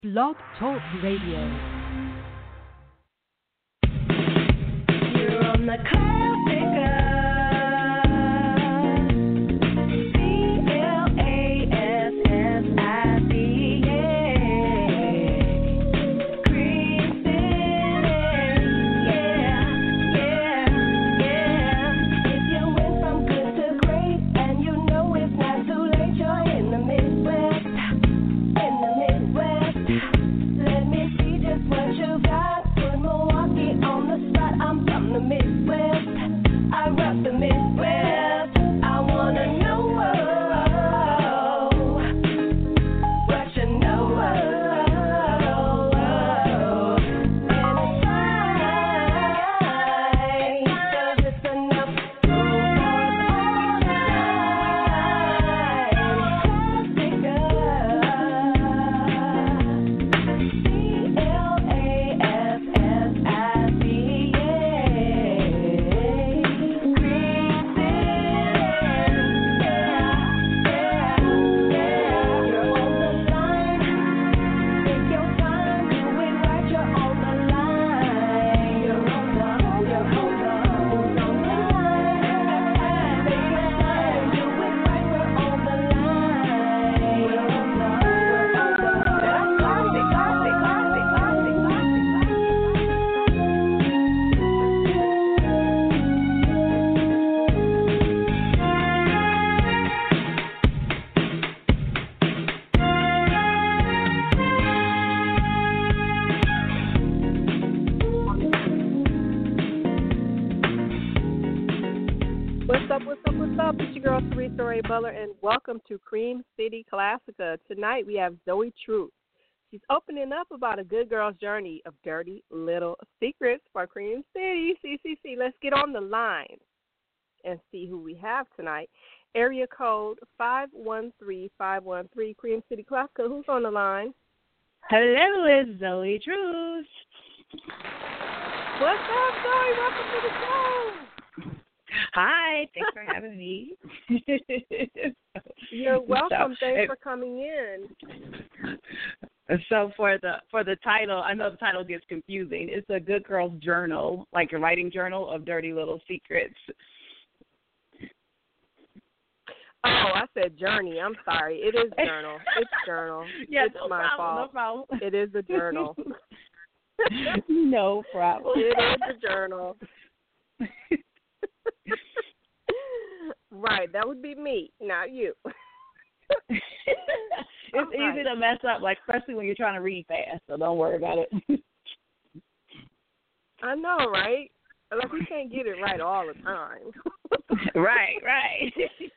Blog Talk Radio. You're on the Classica. It's your girl, Teresa Ray Butler, and welcome to Cream City Classica. Tonight we have Zoe Truth. She's opening up about a good girl's journey of dirty little secrets for Cream City. CCC, let's get on the line and see who we have tonight. Area code 513513, Cream City Classica. Who's on the line? Hello, it's Zoe Truth. What's up, Zoe? Welcome to the show. Hi, thanks for having me. You're welcome. Thanks for coming in. So for the title, I know the title gets confusing. It's a good girl's journal, like a writing journal of dirty little secrets. Oh, I said journey. I'm sorry. It is journal. It's journal. Yeah, it's no my problem, fault. no problem. It is a journal. No problem. It is a journal. Right, that would be me, not you. It's easy to mess up, like especially when you're trying to read fast, so don't worry about it. I know, right? Like we can't get it right all the time. Right.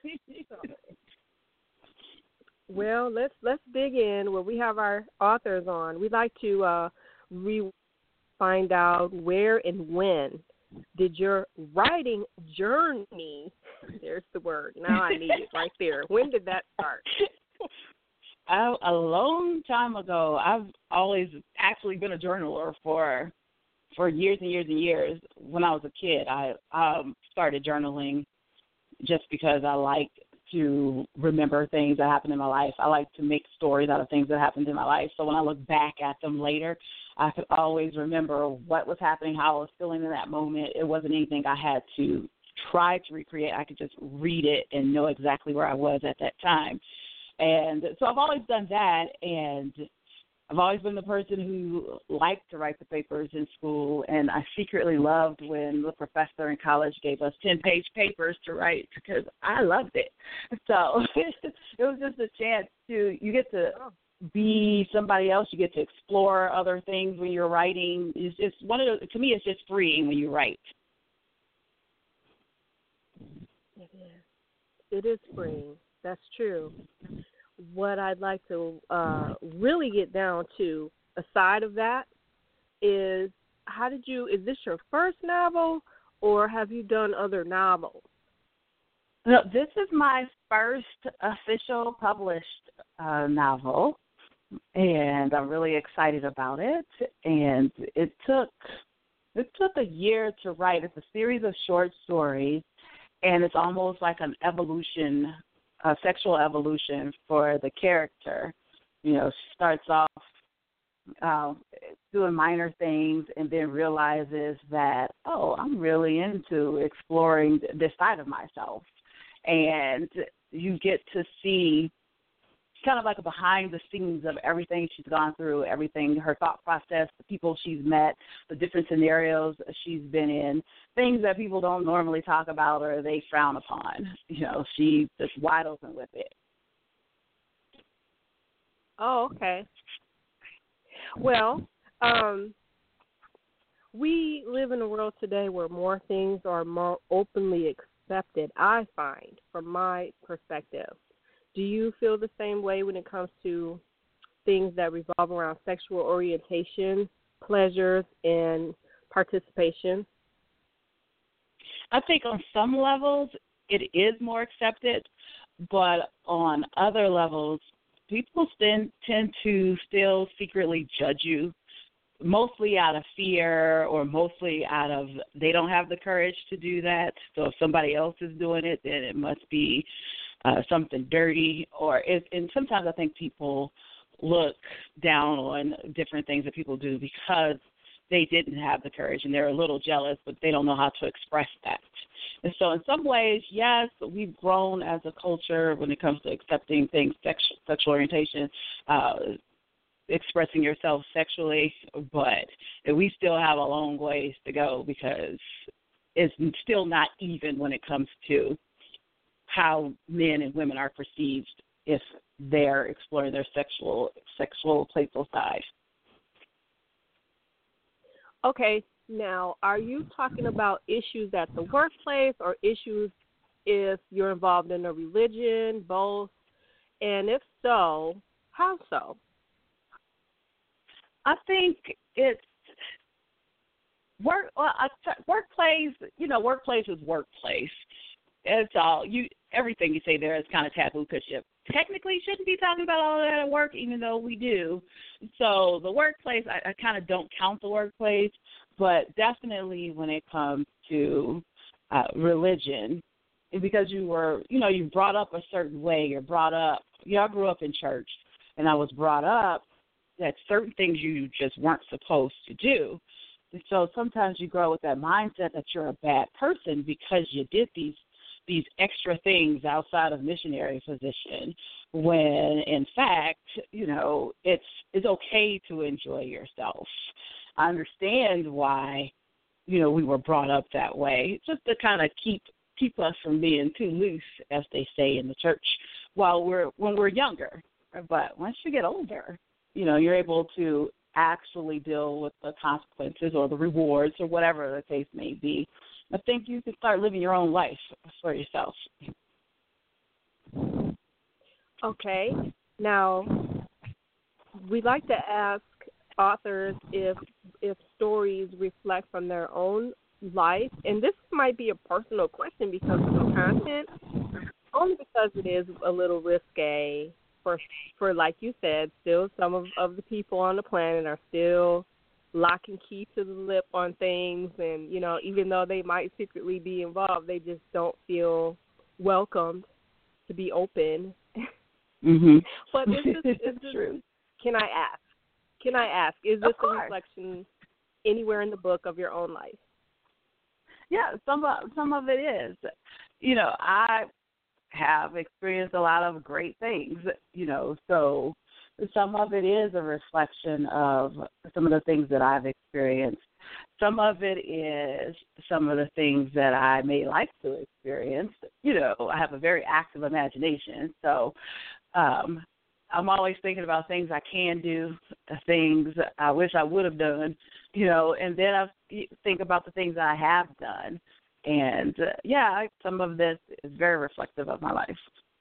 Well, let's dig in where we have our authors on. We'd like to find out where and when did your writing journey, there's the word, now I need it right there. When did that start? A long time ago. I've always actually been a journaler for years and years and years. When I was a kid, I started journaling just because I liked to remember things that happened in my life. I like to make stories out of things that happened in my life. So when I look back at them later, I could always remember what was happening, how I was feeling in that moment. It wasn't anything I had to try to recreate. I could just read it and know exactly where I was at that time. And so I've always done that, and I've always been the person who liked to write the papers in school, and I secretly loved when the professor in college gave us 10-page papers to write because I loved it. So it was just a chance you get to be somebody else. You get to explore other things when you're writing. It's just to me, it's just freeing when you write. It is freeing. That's true. What I'd like to really get down to, aside of that, is is this your first novel, or have you done other novels? No, this is my first official published novel, and I'm really excited about it. And it took a year to write. It's a series of short stories, and it's almost like an evolution, a sexual evolution for the character. You know, she starts off doing minor things, and then realizes that, oh, I'm really into exploring this side of myself. And you get to see kind of like a behind the scenes of everything she's gone through, everything, her thought process, the people she's met, the different scenarios she's been in, things that people don't normally talk about or they frown upon. She's just wide open with it. Oh, okay. Well, we live in a world today where more things are more openly accepted, I find, from my perspective. Do you feel the same way when it comes to things that revolve around sexual orientation, pleasures, and participation? I think on some levels it is more accepted, but on other levels, people tend to still secretly judge you, mostly out of fear or mostly out of they don't have the courage to do that. So if somebody else is doing it, then it must be something dirty. And sometimes I think people look down on different things that people do because they didn't have the courage and they're a little jealous, but they don't know how to express that. And so in some ways, yes, we've grown as a culture when it comes to accepting things, sexual orientation, expressing yourself sexually, but we still have a long ways to go because it's still not even when it comes to how men and women are perceived if they're exploring their sexual playful side. Okay, now are you talking about issues at the workplace or issues if you're involved in a religion, both? And if so, how so? I think it's workplace. Workplace is workplace. It's all everything you say there is kind of taboo because you technically shouldn't be talking about all of that at work, even though we do. So the workplace, I kind of don't count the workplace, but definitely when it comes to religion, because you're brought up a certain way. You're brought up. I grew up in church, and I was brought up that certain things you just weren't supposed to do. And so sometimes you grow with that mindset that you're a bad person because you did these extra things outside of missionary position, when in fact, it's okay to enjoy yourself. I understand why, we were brought up that way, just to kind of keep us from being too loose, as they say in the church, when we're younger. But once you get older, you're able to actually deal with the consequences or the rewards or whatever the case may be. I think you can start living your own life for yourself. Okay. Now, we like to ask authors if stories reflect on their own life, and this might be a personal question because of the content, only because it is a little risque for like you said, still some of the people on the planet are still lock and key to the lip on things, and even though they might secretly be involved, they just don't feel welcomed to be open. Mm-hmm. But is this true? Can I ask? Is this a reflection anywhere in the book of your own life? Yeah, some of it is. I have experienced a lot of great things. So some of it is a reflection of some of the things that I've experienced. Some of it is some of the things that I may like to experience. I have a very active imagination, so I'm always thinking about things I can do, things I wish I would have done, and then I think about the things I have done. And, some of this is very reflective of my life.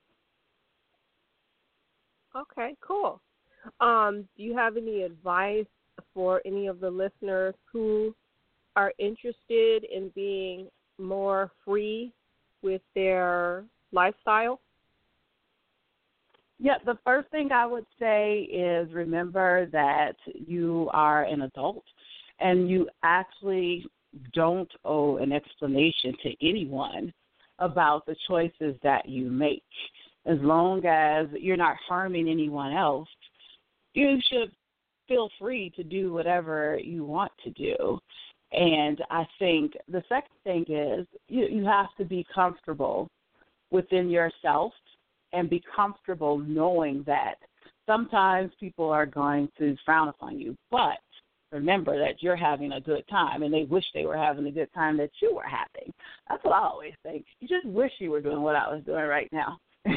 Okay, cool. Do you have any advice for any of the listeners who are interested in being more free with their lifestyle? Yeah, the first thing I would say is remember that you are an adult and you actually don't owe an explanation to anyone about the choices that you make. As long as you're not harming anyone else, you should feel free to do whatever you want to do. And I think the second thing is you have to be comfortable within yourself and be comfortable knowing that sometimes people are going to frown upon you, but remember that you're having a good time and they wish they were having a good time that you were having. That's what I always think. You just wish you were doing what I was doing right now.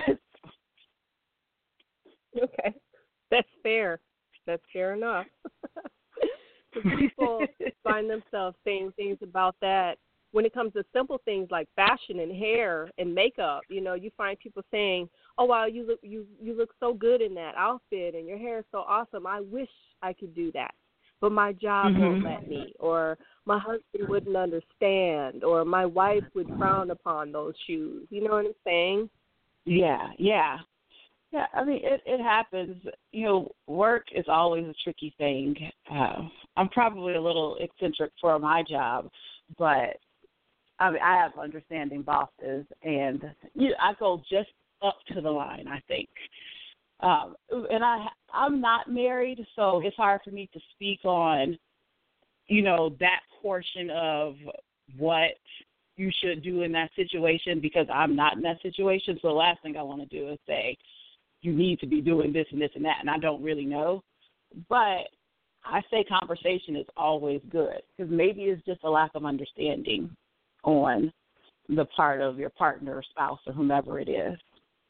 Okay. That's fair. That's fair enough. People find themselves saying things about that when it comes to simple things like fashion and hair and makeup. You know, you find people saying, "Oh wow, you look so good in that outfit, and your hair is so awesome. I wish I could do that, but my job won't let me, or my husband wouldn't understand, or my wife would frown upon those shoes." You know what I'm saying? Yeah. Yeah, I mean, it happens. You know, work is always a tricky thing. I'm probably a little eccentric for my job, but I mean, I have understanding bosses, and I go just up to the line, I think. And I'm not married, so it's hard for me to speak on, that portion of what you should do in that situation because I'm not in that situation. So the last thing I want to do is say, you need to be doing this and this and that, and I don't really know. But I say conversation is always good because maybe it's just a lack of understanding on the part of your partner or spouse or whomever it is.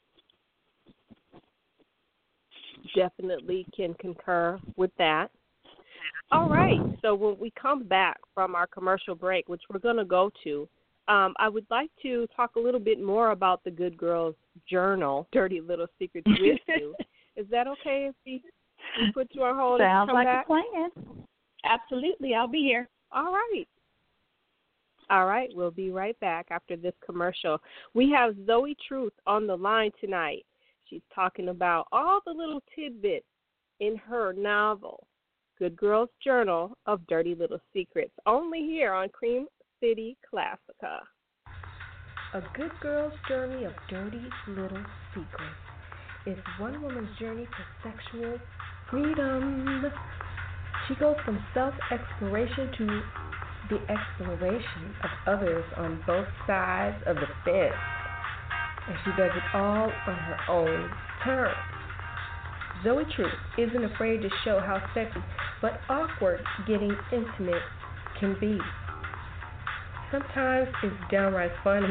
Definitely can concur with that. All right, so when we come back from our commercial break, which we're going to go to, I would like to talk a little bit more about the Good Girls Journal, Dirty Little Secrets with you. Is that okay if we put you on hold? Sounds and come like back? a plan. Absolutely, I'll be here. All right, we'll be right back after this commercial. We have Zoe Truth on the line tonight. She's talking about all the little tidbits in her novel, Good Girls Journal of Dirty Little Secrets, only here on Cream City Classica. A Good Girl's Journey of Dirty Little Secrets is one woman's journey to sexual freedom. She goes from self-exploration to the exploration of others on both sides of the fence. And she does it all on her own terms. Zoe Truth isn't afraid to show how sexy but awkward getting intimate can be. Sometimes it's downright funny.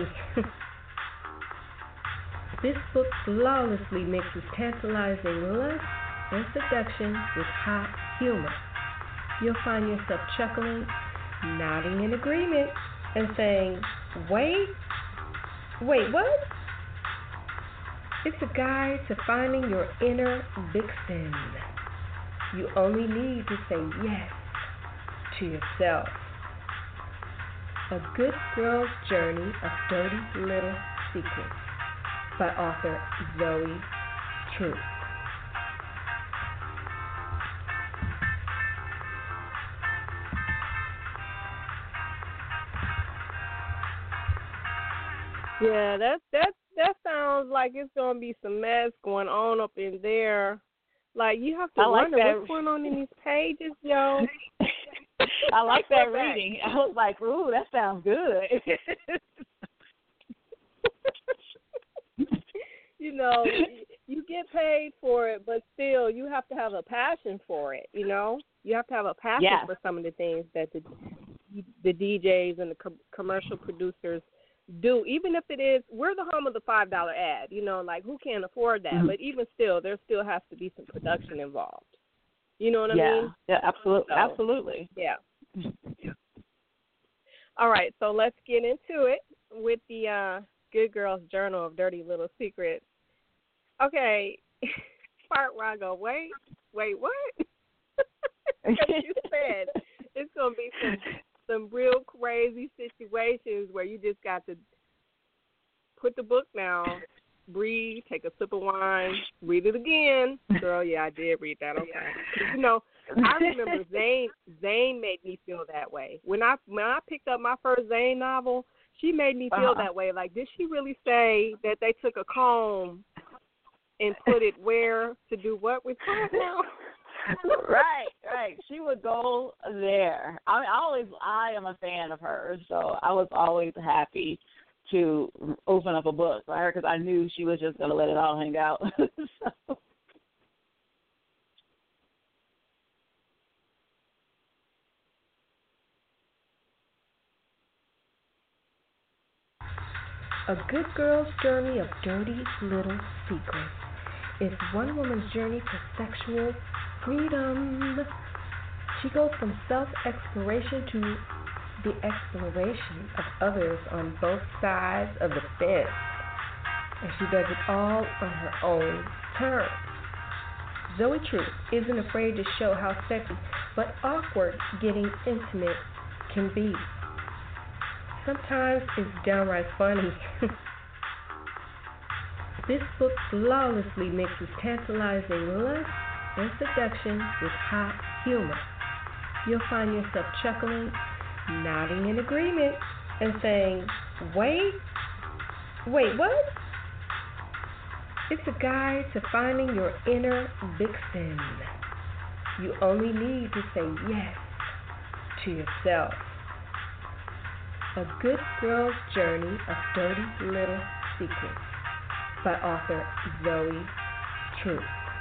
This book flawlessly mixes tantalizing lust and seduction with hot humor. You'll find yourself chuckling, nodding in agreement, and saying, wait, what? It's a guide to finding your inner vixen. You only need to say yes to yourself. A Good Girl's Journey of Dirty Little Secrets by author Zoe Truth. Yeah, that sounds like it's gonna be some mess going on up in there. Like you have to wonder what's going on in these pages, yo. I like that reading. I was like, ooh, that sounds good. You get paid for it, but still you have to have a passion for it, You have to have a passion for some of the things that the DJs and the commercial producers do, even if it is, we're the home of the $5 ad, like who can't afford that? Mm-hmm. But even still, there still has to be some production involved. You know what I mean? Yeah, absolutely. So, absolutely. Yeah. All right, so let's get into it with the Good Girls Journal of Dirty Little Secrets. Okay, part where I go, wait, what? Because you said it's going to be some real crazy situations where you just got to put the book down, breathe, take a sip of wine, read it again. Girl, yeah, I did read that. Okay. I remember Zane made me feel that way. When I picked up my first Zane novel, she made me feel that way. Like, did she really say that they took a comb and put it where to do what with her now? Right. She would go there. I am a fan of hers, so I was always happy to open up a book for her because I knew she was just going to let it all hang out. So. A Good Girl's Journey of Dirty Little Secrets is one woman's journey to sexual freedom. She goes from self-exploration to the exploration of others on both sides of the fence, and she does it all on her own terms. Zoe Truth isn't afraid to show how sexy but awkward getting intimate can be. Sometimes it's downright funny. This book flawlessly mixes tantalizing lust and seduction with hot humor. You'll find yourself chuckling, nodding in agreement, and saying, wait, what? It's a guide to finding your inner vixen. You only need to say yes to yourself. A Good Girl's Journey of Dirty Little Secrets by author Zoe Truth.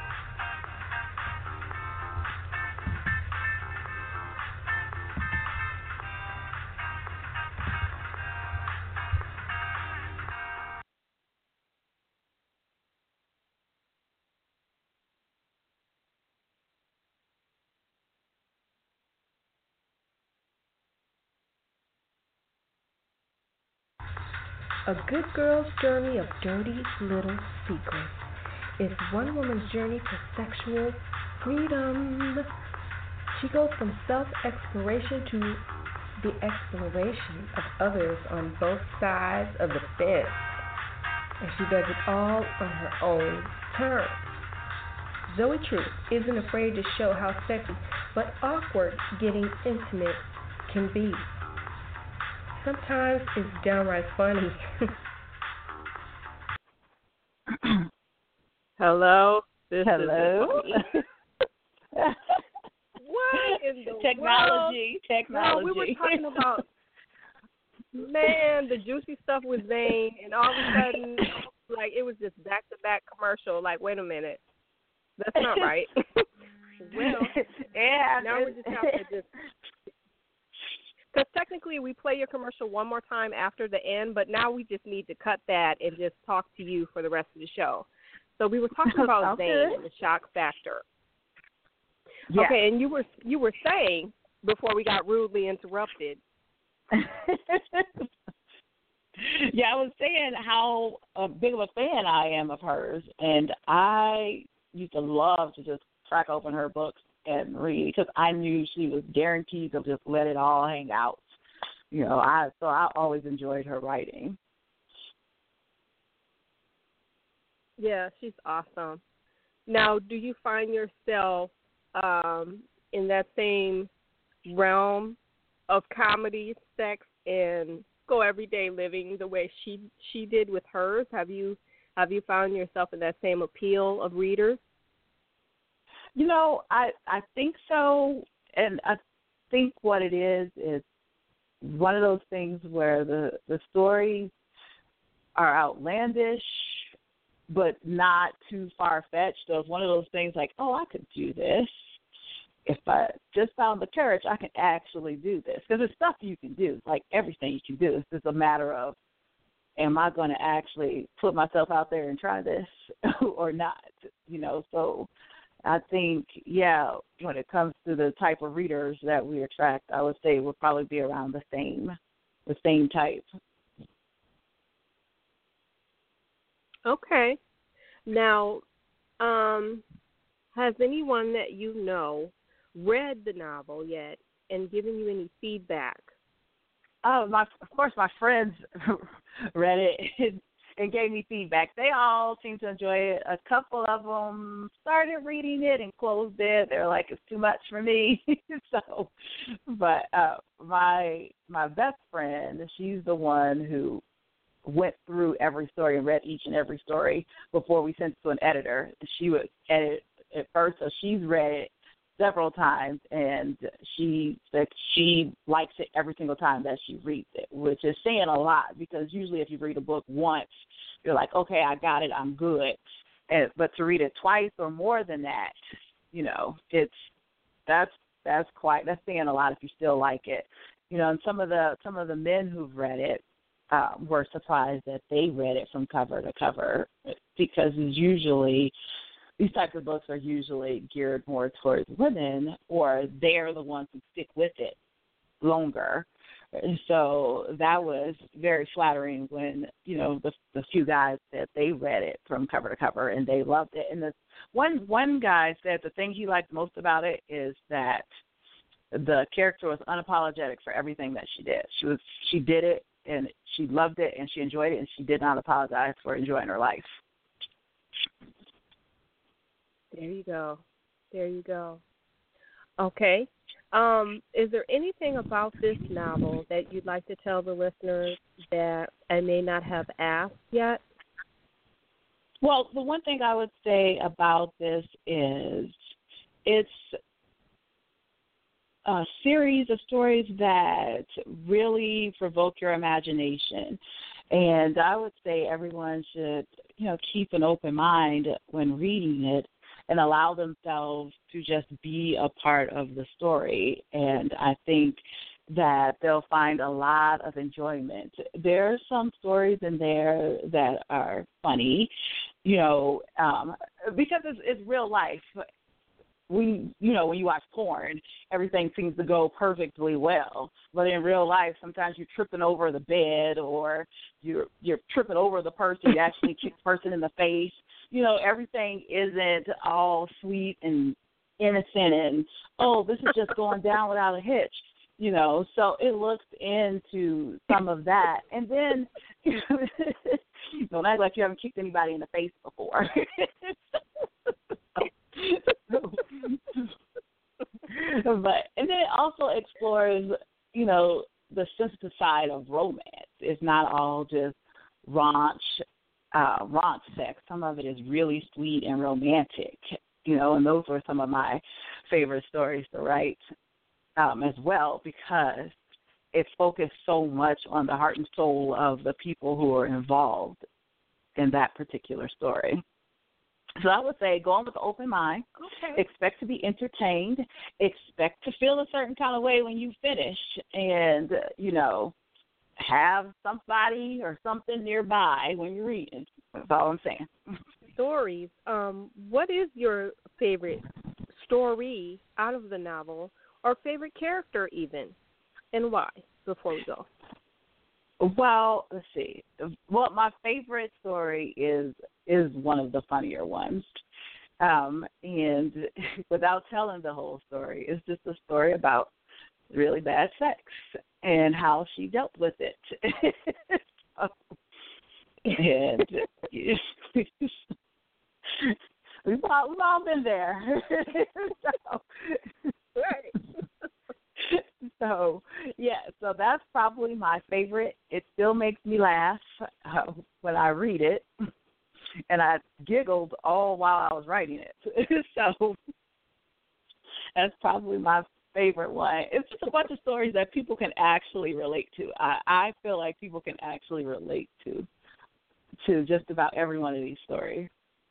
A Good Girl's Journey of Dirty Little Secrets is one woman's journey to sexual freedom. She goes from self-exploration to the exploration of others on both sides of the fence, and she does it all on her own terms. Zoe Truth isn't afraid to show how sexy but awkward getting intimate can be. Sometimes it's downright funny. Hello. Hello. What in the Technology. world? No, we were talking about, man, the juicy stuff with Zane, and all of a sudden, like, it was just back-to-back commercial. Like, wait a minute. That's not right. Well, yeah. Now we just have to just... Because technically we play your commercial one more time after the end, but now we just need to cut that and just talk to you for the rest of the show. So we were talking about Zane and the shock factor. Yeah. Okay, and you were saying before we got rudely interrupted. Yeah, I was saying how big of a fan I am of hers, and I used to love to just crack open her books and read because I knew she was guaranteed to just let it all hang out. So I always enjoyed her writing. Yeah, she's awesome. Now, do you find yourself in that same realm of comedy, sex, and go everyday living the way she did with hers? Have you found yourself in that same appeal of readers? I think so, and I think what it is one of those things where the stories are outlandish, but not too far-fetched. So it's one of those things like, oh, I could do this. If I just found the courage, I can actually do this. Because it's stuff you can do, like everything you can do. It's just a matter of, am I going to actually put myself out there and try this or not? So I think, when it comes to the type of readers that we attract, I would say it would probably be around the same type. Okay. Now, has anyone that you know read the novel yet and given you any feedback? Oh, of course, my friends read it and gave me feedback. They all seem to enjoy it. A couple of them started reading it and closed it. They're like, it's too much for me. But my best friend, she's the one who went through every story and read each and every story before we sent it to an editor. She would edit it first, so she's read it several times, and she said she likes it every single time that she reads it, which is saying a lot, because usually if you read a book once, you're like, okay, I got it, I'm good. But to read it twice or more than that, that's saying a lot if you still like it. And some of the men who've read it were surprised that they read it from cover to cover, because usually these types of books are usually geared more towards women, or they're the ones who stick with it longer. And so that was very flattering when, the few guys said they read it from cover to cover and they loved it. And the one guy said the thing he liked most about it is that the character was unapologetic for everything that she did. She did it, and she loved it, and she enjoyed it, and she did not apologize for enjoying her life. There you go. There you go. Okay. Is there anything about this novel that you'd like to tell the listeners that I may not have asked yet? Well, the one thing I would say about this is it's a series of stories that really provoke your imagination. And I would say everyone should, keep an open mind when reading it and allow themselves to just be a part of the story. And I think that they'll find a lot of enjoyment. There are some stories in there that are funny, because it's real life. When you watch porn, everything seems to go perfectly well. But in real life, sometimes you're tripping over the bed, or you're tripping over the person. You actually kick the person in the face. Everything isn't all sweet and innocent and, this is just going down without a hitch. So it looks into some of that. And then, don't act like you haven't kicked anybody in the face before. And then it also explores, the sensitive side of romance. It's not all just raunch sex. Some of it is really sweet and romantic, and those were some of my favorite stories to write as well, because it focused so much on the heart and soul of the people who are involved in that particular story. So I would say go in with an open mind. Okay. Expect to be entertained. Expect to feel a certain kind of way when you finish. And, have somebody or something nearby when you're reading. That's all I'm saying. Stories. What is your favorite story out of the novel, or favorite character even, and why, before we go? Well, let's see. Well, my favorite story is one of the funnier ones. And without telling the whole story, it's just a story about really bad sex and how she dealt with it. And we've all been there. So, so that's probably my favorite. It still makes me laugh when I read it, and I giggled all while I was writing it. So that's probably my favorite one. It's just a bunch of stories that people can actually relate to. I feel like people can actually relate to just about every one of these stories.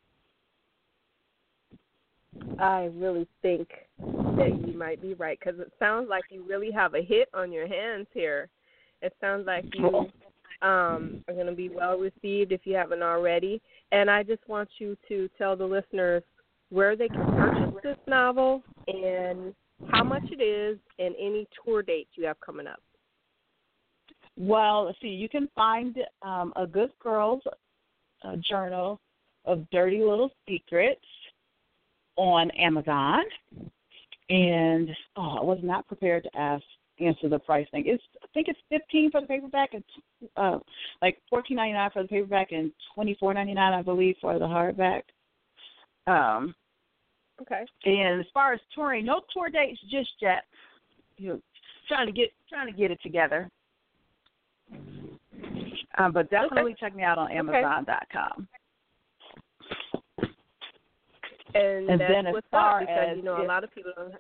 I really think that you might be right, because it sounds like you really have a hit on your hands here. It sounds like you are going to be well received if you haven't already. And I just want you to tell the listeners where they can purchase this novel and how much it is and any tour dates you have coming up. Well, let's see. You can find A Good Girl's Journal of Dirty Little Secrets on Amazon. And I was not prepared to answer the price thing. I think it's $15 for the paperback and like $14.99 for the paperback and $24.99 I believe for the hardback. Okay. And as far as touring, no tour dates just yet. Trying to get it together. But definitely check me out on Amazon.com. And And that's then as what's far up because, as you know, a if- lot of people don't.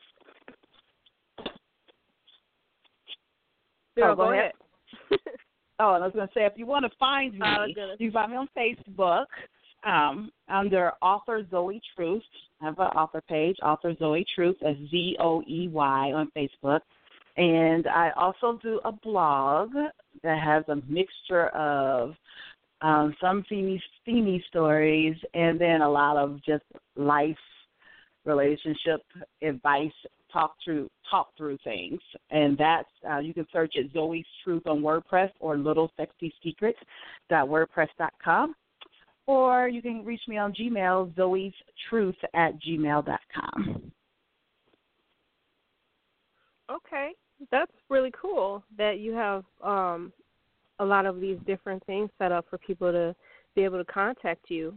Oh, No, go go ahead. ahead. Oh, and I was going to say, if you want to find me, you can find me on Facebook under author Zoe Truth. I have an author page, author Zoe Truth, that's Zoey on Facebook. And I also do a blog that has a mixture of some steamy stories and then a lot of just life, relationship advice, talk through things. And that's you can search it Zoe's Truth on WordPress or littlesexysecrets.wordpress.com, or you can reach me on Gmail, zoestruth@gmail.com. Okay, that's really cool that you have a lot of these different things set up for people to be able to contact you.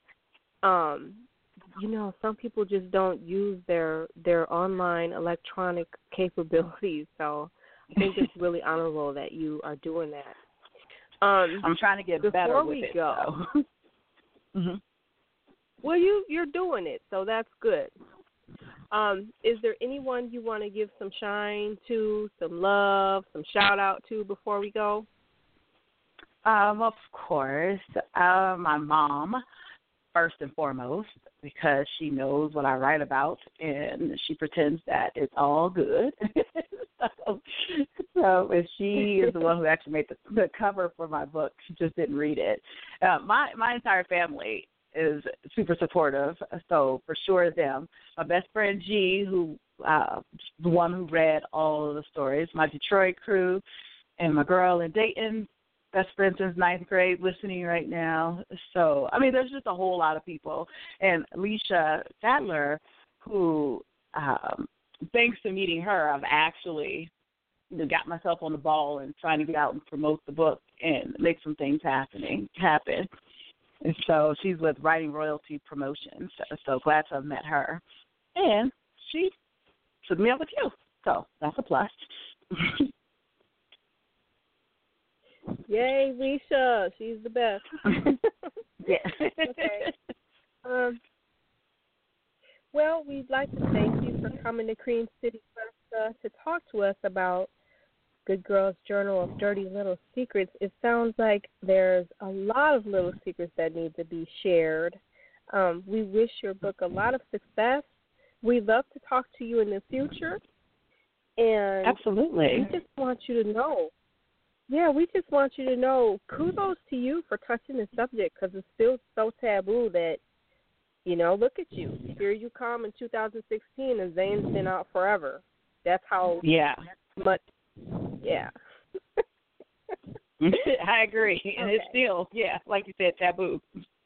You know, some people just don't use their online electronic capabilities, so I think it's really honorable that you are doing that. I'm trying to get better with it. Before we go, Mm-hmm. well, you're doing it, so that's good. Is there anyone you want to give some shine to, some love, some shout out to before we go? Of course, my mom, first and foremost, because she knows what I write about and she pretends that it's all good. so if she is the one who actually made the cover for my book, she just didn't read it. My entire family is super supportive, so for sure them. My best friend G, who the one who read all of the stories, my Detroit crew, and my girl in Dayton, best friend since 9th grade, listening right now. So, I mean, there's just a whole lot of people. And Alicia Sadler, who, thanks to meeting her, I've actually got myself on the ball and trying to get out and promote the book and make some things happen. And so she's with Writing Royalty Promotions. So glad to have met her. And she took me up with you. So that's a plus. Yay, Leisha. She's the best. Yeah. Okay. Well, we'd like to thank you for coming to Cream City to talk to us about Good Girls Journal of Dirty Little Secrets. It sounds like there's a lot of little secrets that need to be shared. We wish your book a lot of success. We'd love to talk to you in the future. And absolutely. We just want you to know. Yeah, we just want you to know, kudos to you for touching the subject because it's still so taboo that, you know, look at you. Here you come in 2016 and Zane's been out forever. That's how much, yeah. I agree. And it's still, like you said, taboo.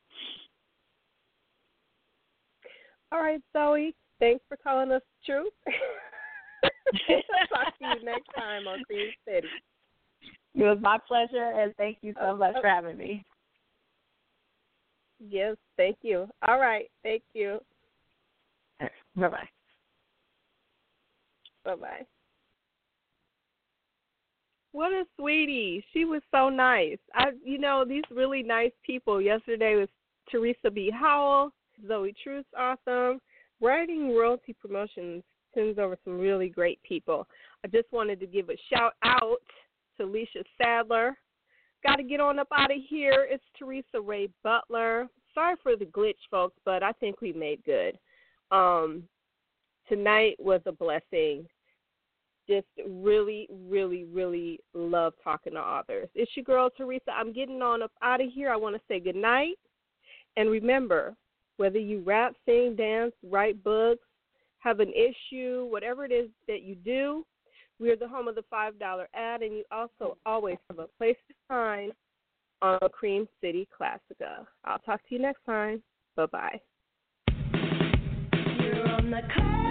All right, Zoe, thanks for telling us the truth. Talk to you next time on Cream City. It was my pleasure, and thank you so much for having me. Yes, thank you. All right, thank you. Bye-bye. Bye-bye. What a sweetie. She was so nice. These really nice people. Yesterday was Teresa B. Howell, Zoe Truth's awesome. Writing Royalty Promotions sends over some really great people. I just wanted to give a shout out to Alicia Sadler. Got to get on up out of here. It's Teresa Ray Butler. Sorry for the glitch, folks, but I think we made good. Tonight was a blessing. Just really, really, really love talking to authors. It's your girl, Teresa. I'm getting on up out of here. I want to say good night. And remember, whether you rap, sing, dance, write books, have an issue, whatever it is that you do, we are the home of the $5 ad, and you also always have a place to sign on Cream City Classica. I'll talk to you next time. Bye-bye. You're on the